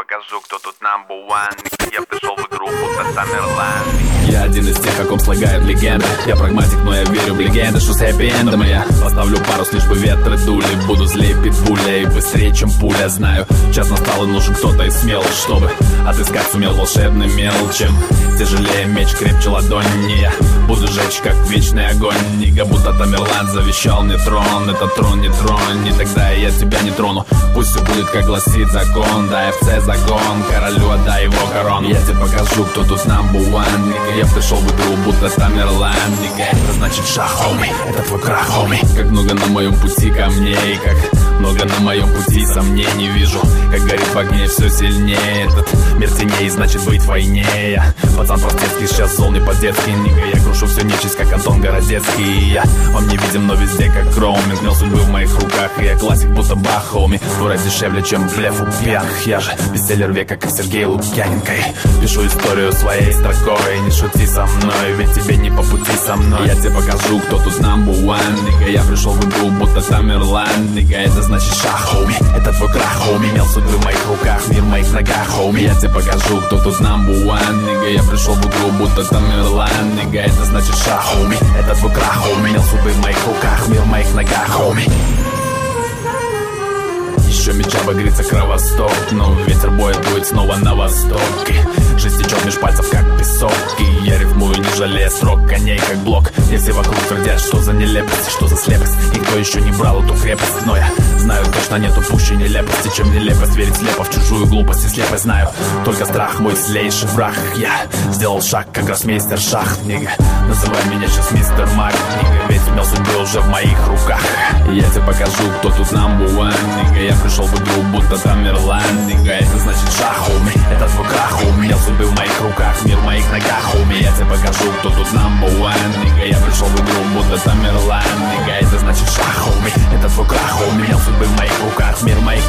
покажу, кто тут number one. Я пришел в игру, будто Тамерлан. Я один из тех, о ком слагают легенды. Я прагматик, но я верю в легенды, что с хэппи-эндом я поставлю парус, лишь бы ветры дули. Буду злее питбуля и быстрее, чем пуля. Знаю, час настал и нужен кто-то и смелый, чтобы отыскать сумел волшебный мелочем. Тяжелее меч, крепче ладони. Я буду жечь, как вечный огонь. Нига, будто Тамерлан завещал мне трон. Этот трон не тронь, и тогда я тебя не трону. Пусть все будет, как гласит закон. Да, ФЦ закон, королю отдай его корону. Я тебе покажу, кто тут number one. Нига, я пришел в игру, будто Тамерлан. Нига, это значит шаг, хоми, это твой крах, хоми. Как много на моем пути камней, как много на моем пути сомнений вижу. Как горит в огне все сильнее. Этот мир теней, значит быть в войне. Я пацан простецкий, сейчас зол не по-детски. Нига, я крушу всю нечисть, как Антон Городецкий. Я вам не видим, но везде как роуминг. Мел судьбы в моих руках, и я классик, будто Бах, хоми. Дура дешевле, чем блеф у пьяных. Я же бестселлер века, как Сергей Лукьяненко. Пишу историю своей строкой. Не шути со мной, ведь тебе не по пути со мной. Я тебе покажу, кто тут number one. Нига, я пришел в игру, будто Тамерлан. Нига, это значит шаг, хоми, это твой крах, хоми. Мел судьбы в моих руках, мир в моих ногах, хоми. Я тебе покажу, кто тут number one. Нига, я пришел в игру, будто Тамерлан. Нига, это значит шаг, хоми, это твой крах, хоми. Мел судьбы в моих руках, мир в моих ногах, хоми. Еще меча багрится кровосток, но ветер боя дует снова на восток. И жизнь течет меж пальцев, как песок. И я рифмую, не жалея строк, коней как блок. И все вокруг твердят, что за нелепость, что за слепость. И кто еще не брал эту крепость. Но я знаю, точно нету пуще нелепости, чем нелепость. Верить слепо в чужую глупость и слепость. Знаю, только страх мой злейший враг. Я сделал шаг, как гроссмейстер шах. Нига, называй меня сейчас мистер Мак. Нига, ведь мел судьбы уже в моих руках. И я тебе покажу, кто тут number one. Нига, я пришел в игру, будто Тамерлан. Нига, это значит шаг, хоми, это твой крах, хоми. Мел судьбы в моих руках, мир в моих ногах, хоми. Я тебе покажу, кто тут number one. Нига, я пришел в игру, будто Тамерлан. Нига, это значит шаг, хоми, это твой крах, хоми. Мел судьбы в моих руках, мир в моих